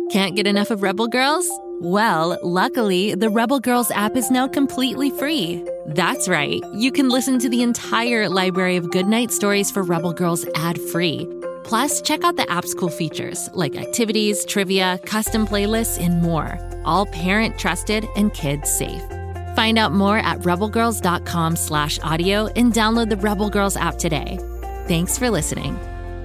Can't get enough of Rebel Girls? Well, luckily, the Rebel Girls app is now completely free. That's right. You can listen to the entire library of goodnight stories for Rebel Girls ad-free. Plus, check out the app's cool features like activities, trivia, custom playlists, and more. All parent-trusted and kids-safe. Find out more at rebelgirls.com/audio and download the Rebel Girls app today. Thanks for listening.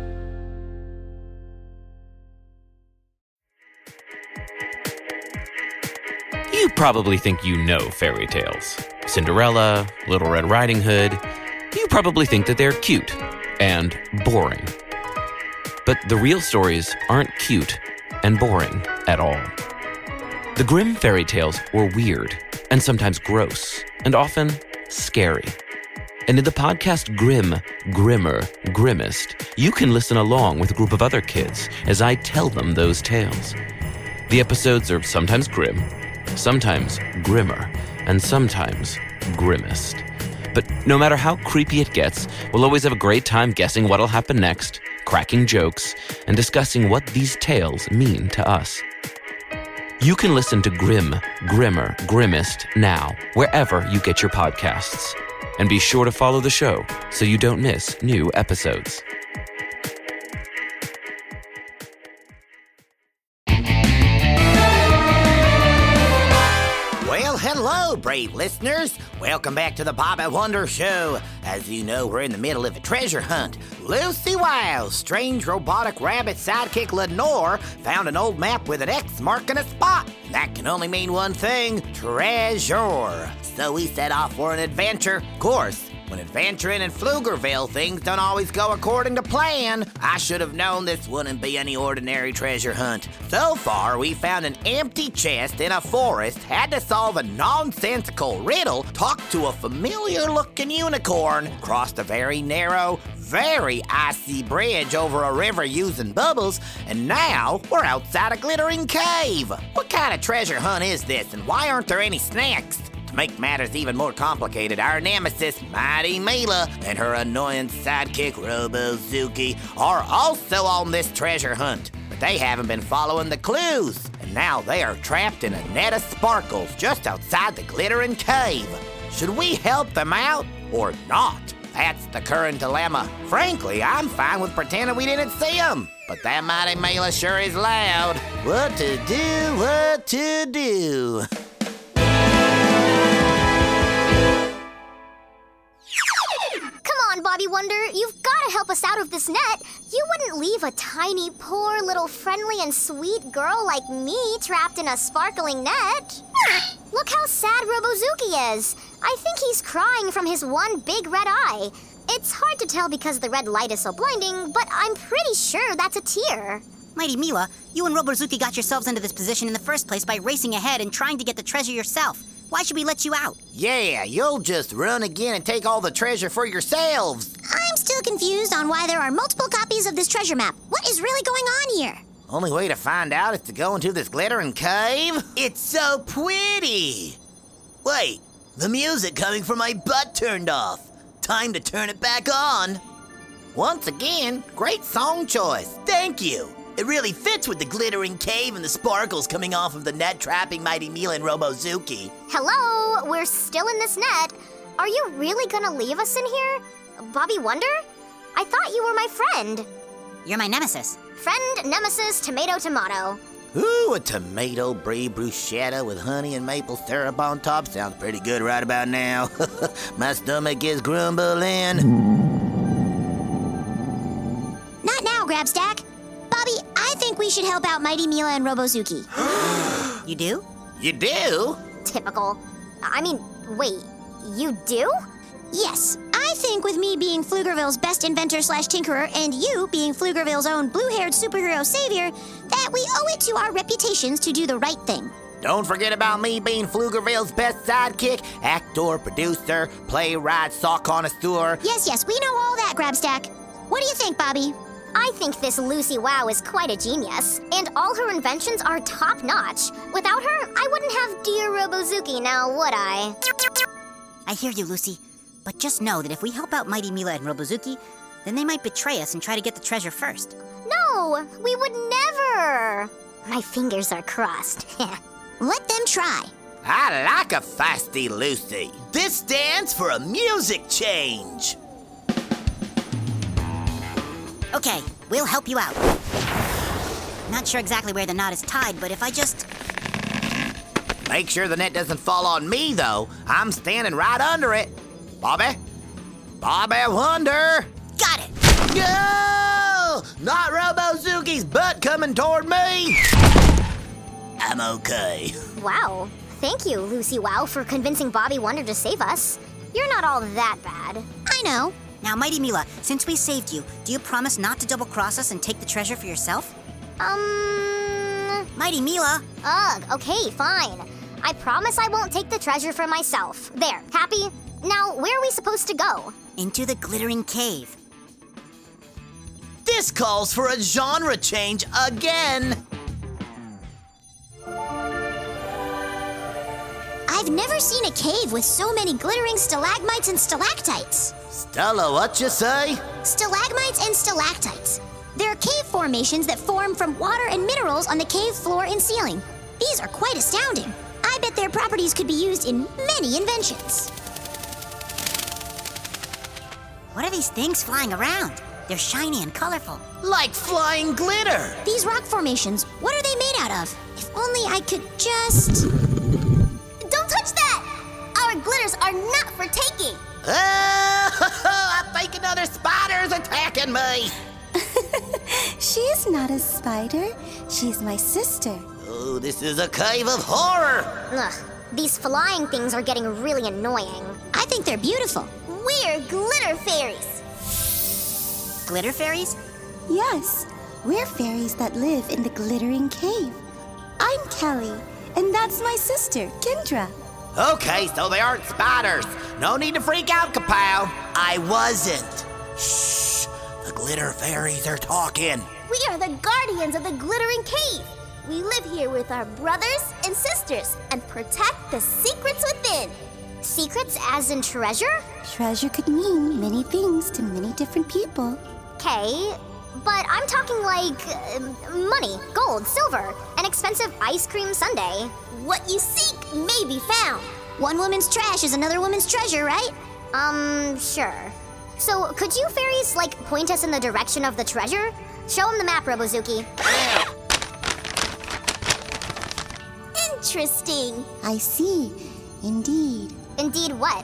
You probably think you know fairy tales. Cinderella, Little Red Riding Hood. You probably think that they're cute and boring. But the real stories aren't cute and boring at all. The Grimm fairy tales were weird and sometimes gross and often scary. And in the podcast Grimm, Grimmer, Grimmest, you can listen along with a group of other kids as I tell them those tales. The episodes are sometimes grim, sometimes grimmer, and sometimes grimmest. But no matter how creepy it gets, we'll always have a great time guessing what'll happen next, cracking jokes, and discussing what these tales mean to us. You can listen to Grimm, Grimmer, Grimmest now, wherever you get your podcasts. And be sure to follow the show so you don't miss new episodes. Well, hello, brave listeners. Welcome back to the Bobby Wonder Show. As you know, we're in the middle of a treasure hunt. Lucy Wow's strange robotic rabbit sidekick Lenore found an old map with an X marking a spot. That can only mean one thing: treasure. So we set off for an adventure. Of course, when adventuring in Pflugerville, things don't always go according to plan. I should have known this wouldn't be any ordinary treasure hunt. So far, we found an empty chest in a forest, had to solve a nonsensical riddle, talked to a familiar-looking unicorn, crossed a very narrow, very icy bridge over a river using bubbles, and now we're outside a glittering cave. What kind of treasure hunt is this, and why aren't there any snacks? To make matters even more complicated, our nemesis, Mighty Mila, and her annoying sidekick, Robozuki, are also on this treasure hunt. But they haven't been following the clues, and now they are trapped in a net of sparkles just outside the glittering cave. Should we help them out or not? That's the current dilemma. Frankly, I'm fine with pretending we didn't see them. But that Mighty Mila sure is loud. What to do, what to do. Bobby Wonder, you've got to help us out of this net. You wouldn't leave a tiny, poor, little friendly and sweet girl like me trapped in a sparkling net. Look how sad Robozuki is. I think he's crying from his one big red eye. It's hard to tell because the red light is so blinding, but I'm pretty sure that's a tear. Mighty Mila, you and Robozuki got yourselves into this position in the first place by racing ahead and trying to get the treasure yourself. Why should we let you out? Yeah, you'll just run again and take all the treasure for yourselves. I'm still confused on why there are multiple copies of this treasure map. What is really going on here? Only way to find out is to go into this glittering cave. It's so pretty. Wait, the music coming from my butt turned off. Time to turn it back on. Once again, great song choice. Thank you. It really fits with the glittering cave and the sparkles coming off of the net trapping Mighty Mila and Robozuki. Hello, we're still in this net. Are you really gonna leave us in here? Bobby Wonder? I thought you were my friend. You're my nemesis. Friend, nemesis, tomato, tomato. Ooh, a tomato brie bruschetta with honey and maple syrup on top sounds pretty good right about now. My stomach is grumbling. Not now, Grabstack. Bobby, I think we should help out Mighty Mila and Robozuki. You do? You do? Typical. I mean, wait, you do? Yes, I think with me being Pflugerville's best inventor/tinkerer and you being Pflugerville's own blue-haired superhero savior, that we owe it to our reputations to do the right thing. Don't forget about me being Pflugerville's best sidekick, actor, producer, playwright, sock connoisseur. Yes, we know all that, Grabstack. What do you think, Bobby? I think this Lucy Wow is quite a genius, and all her inventions are top-notch. Without her, I wouldn't have Dear Robozuki now, would I? I hear you, Lucy. But just know that if we help out Mighty Mila and Robozuki, then they might betray us and try to get the treasure first. No, we would never. My fingers are crossed. Let them try. I like a feisty Lucy. This stands for a music change. Okay, we'll help you out. Not sure exactly where the knot is tied, but if I just... Make sure the net doesn't fall on me, though. I'm standing right under it. Bobby? Bobby Wonder! Got it! No! Not Robozuki's butt coming toward me! I'm okay. Wow. Thank you, Lucy Wow, for convincing Bobby Wonder to save us. You're not all that bad. I know. Now, Mighty Mila, since we saved you, do you promise not to double-cross us and take the treasure for yourself? Mighty Mila! Ugh, okay, fine. I promise I won't take the treasure for myself. There, happy? Now, where are we supposed to go? Into the glittering cave. This calls for a genre change again. I've never seen a cave with so many glittering stalagmites and stalactites. Stella, what you say? Stalagmites and stalactites. There are cave formations that form from water and minerals on the cave floor and ceiling. These are quite astounding. I bet their properties could be used in many inventions. What are these things flying around? They're shiny and colorful. Like flying glitter. These rock formations, what are they made out of? If only I could just... Don't touch that! Our glitters are not for taking. I think another spider's attacking me. She's not a spider. She's my sister. Oh, this is a cave of horror. Ugh, these flying things are getting really annoying. I think they're beautiful. We're glitter fairies. Glitter fairies? Yes, we're fairies that live in the glittering cave. I'm Kelly, and that's my sister, Kendra. Okay, so they aren't spiders. No need to freak out, Kapow. I wasn't. Shh, the glitter fairies are talking. We are the guardians of the glittering cave. We live here with our brothers and sisters and protect the secrets within. Secrets as in treasure? Treasure could mean many things to many different people. Okay, but I'm talking like money, gold, silver, an expensive ice cream sundae. What you seek may be found. One woman's trash is another woman's treasure, right? Sure. So could you fairies, like, point us in the direction of the treasure? Show them the map, Robozuki. Interesting. I see. Indeed. Indeed what?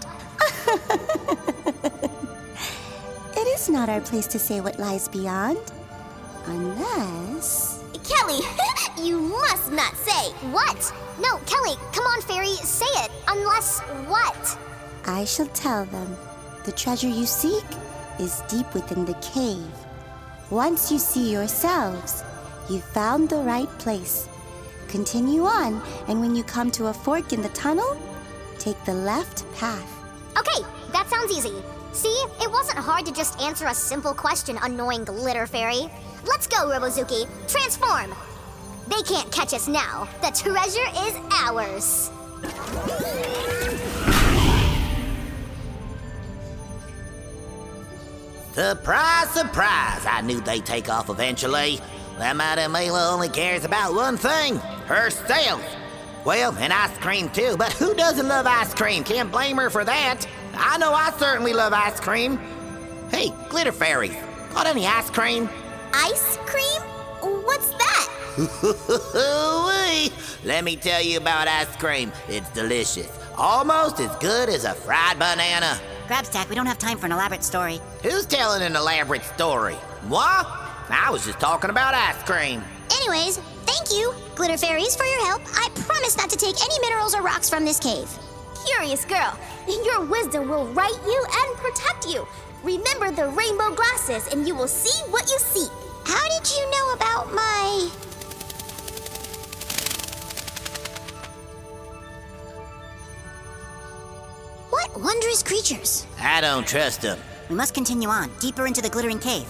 It is not our place to say what lies beyond. Unless... Kelly, you must not say. What? No, Kelly, come on, fairy, say it. Unless what? I shall tell them. The treasure you seek is deep within the cave. Once you see yourselves, you've found the right place. Continue on, and when you come to a fork in the tunnel, take the left path. Okay, that sounds easy. See, it wasn't hard to just answer a simple question, annoying glitter fairy. Let's go, Robozuki. Transform. They can't catch us now. The treasure is ours. Surprise, surprise. I knew they'd take off eventually. That Mighty Mila only cares about one thing, herself. Well, and ice cream too, but who doesn't love ice cream? Can't blame her for that. I know I certainly love ice cream. Hey, glitter fairies, got any ice cream? Ice cream? What's that? Let me tell you about ice cream. It's delicious. Almost as good as a fried banana. Grabstack, we don't have time for an elaborate story. Who's telling an elaborate story? Moi? I was just talking about ice cream. Anyways, thank you, glitter fairies, for your help. I promise not to take any minerals or rocks from this cave. Curious girl, your wisdom will right you and protect you. Remember the rainbow glasses and you will see what you seek. How did you know about my... What wondrous creatures? I don't trust them. We must continue on, deeper into the glittering cave.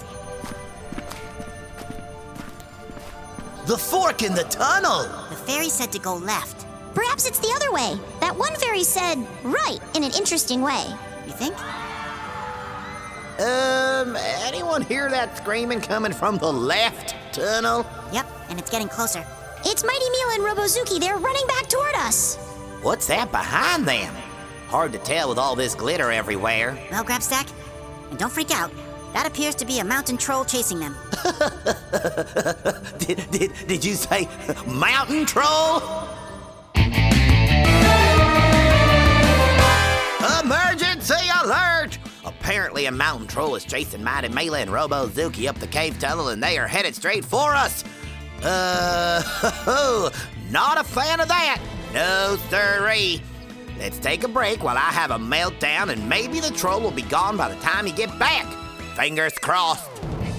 The fork in the tunnel! The fairy said to go left. Perhaps it's the other way. That one fairy said right in an interesting way. You think? Anyone hear that screaming coming from the left tunnel? Yep, and it's getting closer. It's Mighty Meal and Robozuki. They're running back toward us. What's that behind them? Hard to tell with all this glitter everywhere. Well, Grabstack, and don't freak out. That appears to be a mountain troll chasing them. Did you say mountain troll? Emergency alert! Apparently a mountain troll is chasing Mighty Mela and Robozuki up the cave tunnel and they are headed straight for us. Not a fan of that. No sirree. Let's take a break while I have a meltdown and maybe the troll will be gone by the time you get back. Fingers crossed.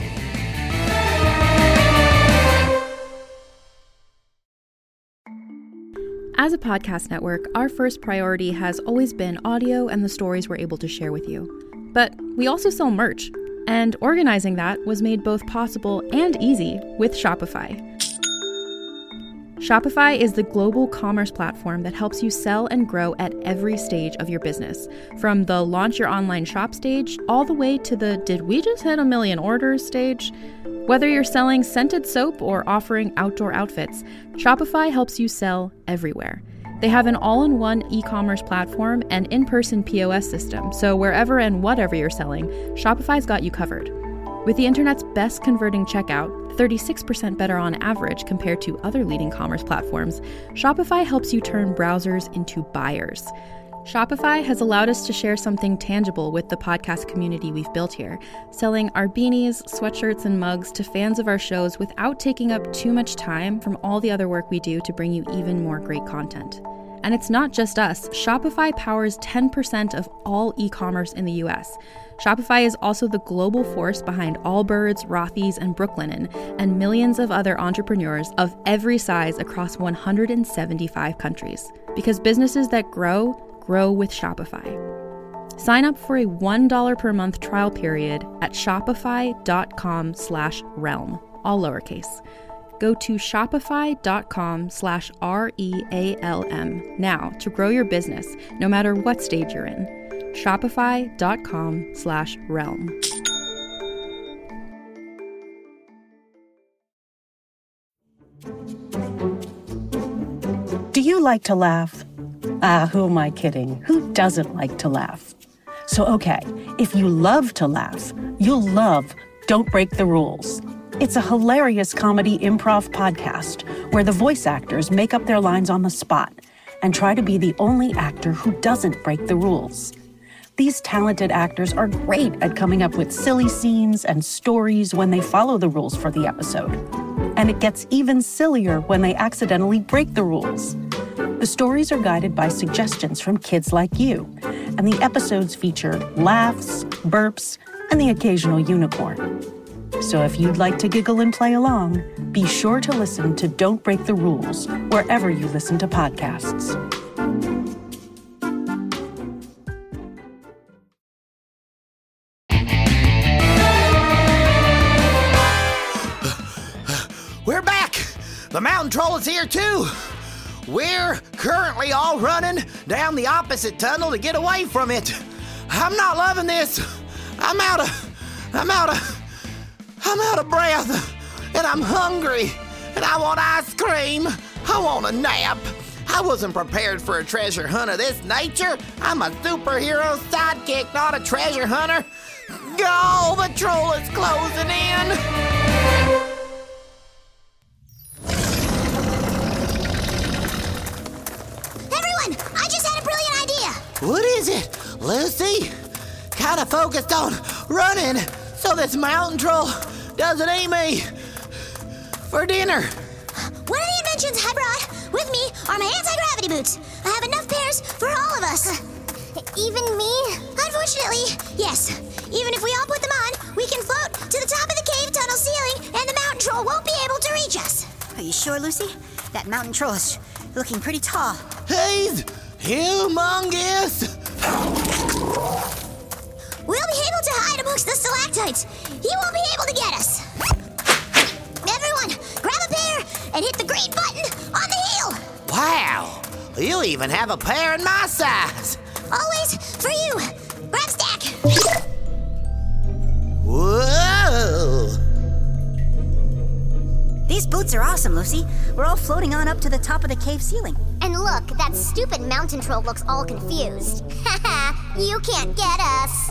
As a podcast network, our first priority has always been audio and the stories we're able to share with you. But we also sell merch, and organizing that was made both possible and easy with Shopify. Shopify is the global commerce platform that helps you sell and grow at every stage of your business, from the launch your online shop stage all the way to the did we just hit 1 million orders stage. Whether you're selling scented soap or offering outdoor outfits, Shopify helps you sell everywhere. They have an all-in-one e-commerce platform and in-person POS system, so wherever and whatever you're selling, Shopify's got you covered. With the internet's best converting checkout, 36% better on average compared to other leading commerce platforms, Shopify helps you turn browsers into buyers. Shopify has allowed us to share something tangible with the podcast community we've built here, selling our beanies, sweatshirts, and mugs to fans of our shows without taking up too much time from all the other work we do to bring you even more great content. And it's not just us. Shopify powers 10% of all e-commerce in the US. Shopify is also the global force behind Allbirds, Rothy's, and Brooklinen, and millions of other entrepreneurs of every size across 175 countries. Because businesses that grow with Shopify. Sign up for a $1 per month trial period at shopify.com/realm, all lowercase. Go to shopify.com/REALM now to grow your business, no matter what stage you're in. Shopify.com/realm. Do you like to laugh? Who am I kidding? Who doesn't like to laugh? So, okay, if you love to laugh, you'll love Don't Break the Rules. It's a hilarious comedy improv podcast where the voice actors make up their lines on the spot and try to be the only actor who doesn't break the rules. These talented actors are great at coming up with silly scenes and stories when they follow the rules for the episode. And it gets even sillier when they accidentally break the rules. The stories are guided by suggestions from kids like you, and the episodes feature laughs, burps, and the occasional unicorn. So if you'd like to giggle and play along, be sure to listen to Don't Break the Rules wherever you listen to podcasts. We're back! The mountain troll is here too! We're currently all running down the opposite tunnel to get away from it. I'm not loving this. I'm out of breath, and I'm hungry, and I want ice cream. I want a nap. I wasn't prepared for a treasure hunt of this nature. I'm a superhero sidekick, not a treasure hunter. Oh, the troll is closing in. What is it, Lucy? Kinda focused on running so this mountain troll doesn't eat me for dinner. One of the inventions I brought with me are my anti-gravity boots. I have enough pairs for all of us. Even me? Unfortunately, yes. Even if we all put them on, we can float to the top of the cave tunnel ceiling and the mountain troll won't be able to reach us. Are you sure, Lucy? That mountain troll is looking pretty tall. He's humongous! We'll be able to hide amongst the stalactites. He won't be able to get us. Everyone, grab a pair and hit the green button on the heel. Wow, you even have a pair in my size. Always for you. Grabstack. Whoa! These boots are awesome, Lucy. We're all floating on up to the top of the cave ceiling. And look, that stupid mountain troll looks all confused. Haha, you can't get us.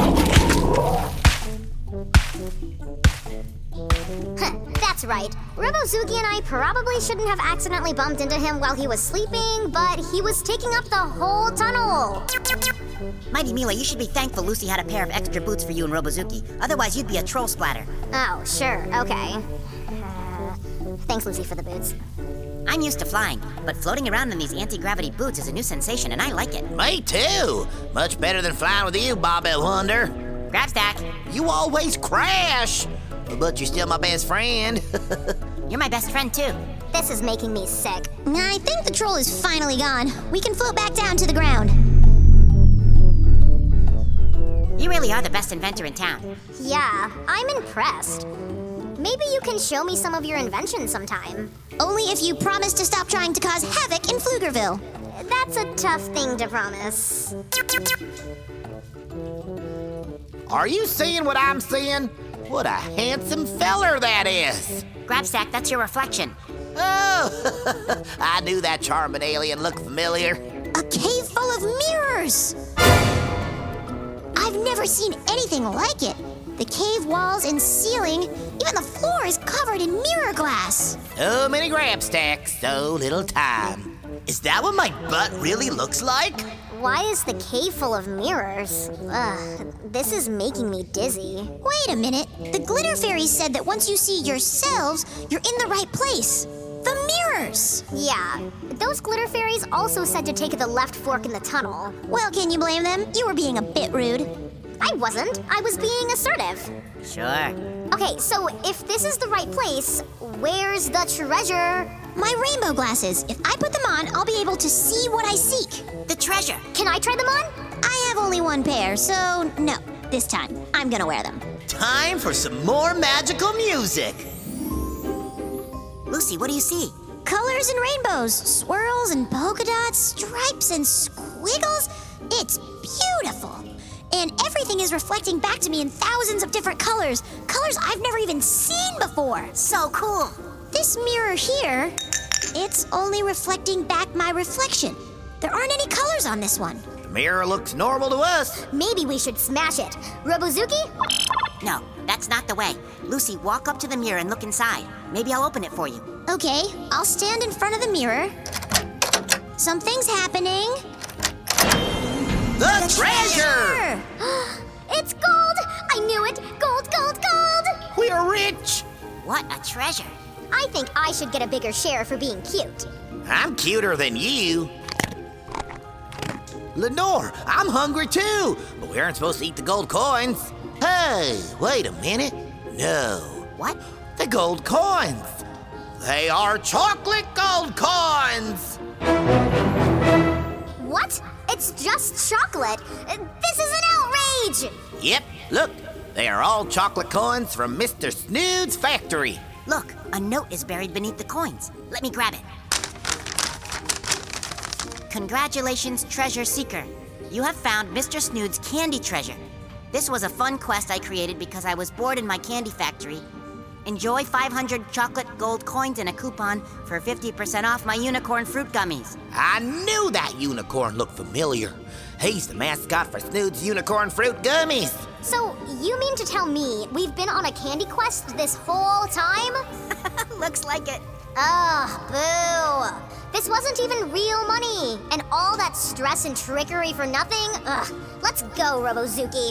That's right. Robozuki and I probably shouldn't have accidentally bumped into him while he was sleeping, but he was taking up the whole tunnel. Mighty Mila, you should be thankful Lucy had a pair of extra boots for you and Robozuki. Otherwise, you'd be a troll splatter. Oh, sure, okay. Thanks, Lucy, for the boots. I'm used to flying, but floating around in these anti-gravity boots is a new sensation, and I like it. Me too. Much better than flying with you, Bobby Wonder. Grabstack. You always crash. But you're still my best friend. You're my best friend, too. This is making me sick. I think the troll is finally gone. We can float back down to the ground. You really are the best inventor in town. Yeah, I'm impressed. Maybe you can show me some of your inventions sometime. Only if you promise to stop trying to cause havoc in Pflugerville. That's a tough thing to promise. Are you seeing what I'm seeing? What a handsome feller that is. Grabstack, that's your reflection. Oh, I knew that charming alien looked familiar. A cave full of mirrors! I've never seen anything like it. The cave walls and ceiling, even the floor is covered in mirror glass. So many Grabstacks, so little time. Is that what my butt really looks like? Why is the cave full of mirrors? Ugh, this is making me dizzy. Wait a minute. The glitter fairy said that once you see yourselves, you're in the right place. The mirrors! Yeah, those glitter fairies also said to take the left fork in the tunnel. Well, can you blame them? You were being a bit rude. I wasn't. I was being assertive. Sure. Okay, so if this is the right place, where's the treasure? My rainbow glasses. If I put them on, I'll be able to see what I seek. The treasure. Can I try them on? I have only one pair, so no. This time, I'm gonna wear them. Time for some more magical music. Lucy, what do you see? Colors and rainbows, swirls and polka dots, stripes and squiggles. It's beautiful. And everything is reflecting back to me in thousands of different colors. Colors I've never even seen before. So cool. This mirror here, it's only reflecting back my reflection. There aren't any colors on this one. The mirror looks normal to us. Maybe we should smash it. Robozuki? No, that's not the way. Lucy, walk up to the mirror and look inside. Maybe I'll open it for you. Okay, I'll stand in front of the mirror. Something's happening. The treasure! It's gold! I knew it! Gold, gold, gold! We're rich! What a treasure. I think I should get a bigger share for being cute. I'm cuter than you. Lenore, I'm hungry too, but we aren't supposed to eat the gold coins. Hey, wait a minute. No. What? The gold coins. They are chocolate gold coins! What? It's just chocolate. This is an outrage! Yep, look. They are all chocolate coins from Mr. Snood's factory. Look, a note is buried beneath the coins. Let me grab it. Congratulations, treasure seeker. You have found Mr. Snood's candy treasure. This was a fun quest I created because I was bored in my candy factory. Enjoy 500 chocolate gold coins and a coupon for 50% off my unicorn fruit gummies. I knew that unicorn looked familiar. He's the mascot for Snood's unicorn fruit gummies. So, you mean to tell me we've been on a candy quest this whole time? Looks like it. Ugh, boo. This wasn't even real money. And all that stress and trickery for nothing? Ugh. Let's go, Robozuki.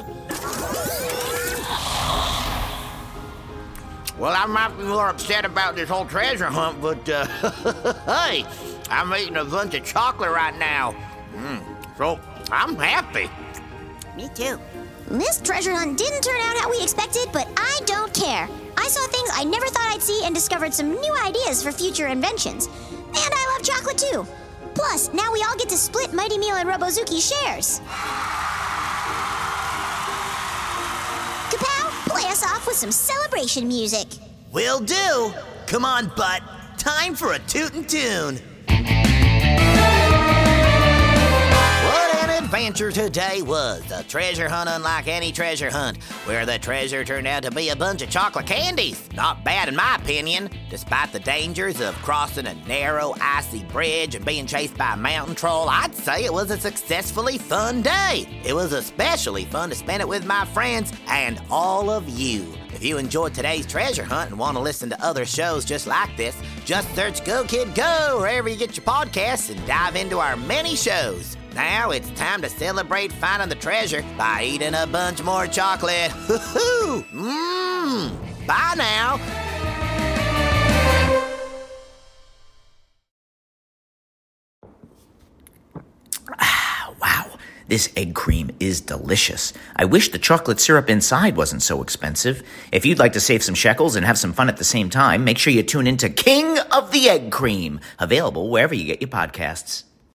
Well, I might be more upset about this whole treasure hunt, but, hey, I'm eating a bunch of chocolate right now. So, I'm happy. Me too. This treasure hunt didn't turn out how we expected, but I don't care. I saw things I never thought I'd see and discovered some new ideas for future inventions. And I love chocolate too. Plus, now we all get to split Mighty Mila and Robozuki's shares. Kapow, play us off with some celebration music. Will do. Come on, Butt. Time for a tootin' tune. What an adventure today was a treasure hunt unlike any treasure hunt, where the treasure turned out to be a bunch of chocolate candies. Not bad in my opinion, despite the dangers of crossing a narrow, icy bridge and being chased by a mountain troll. I'd say it was a successfully fun day. It was especially fun to spend it with my friends and all of you. If you enjoyed today's treasure hunt and want to listen to other shows just like this, just search Go Kid Go wherever you get your podcasts and dive into our many shows. Now it's time to celebrate finding the treasure by eating a bunch more chocolate. Hoo-hoo! Bye now. Wow, this egg cream is delicious. I wish the chocolate syrup inside wasn't so expensive. If you'd like to save some shekels and have some fun at the same time, make sure you tune in to King of the Egg Cream, available wherever you get your podcasts.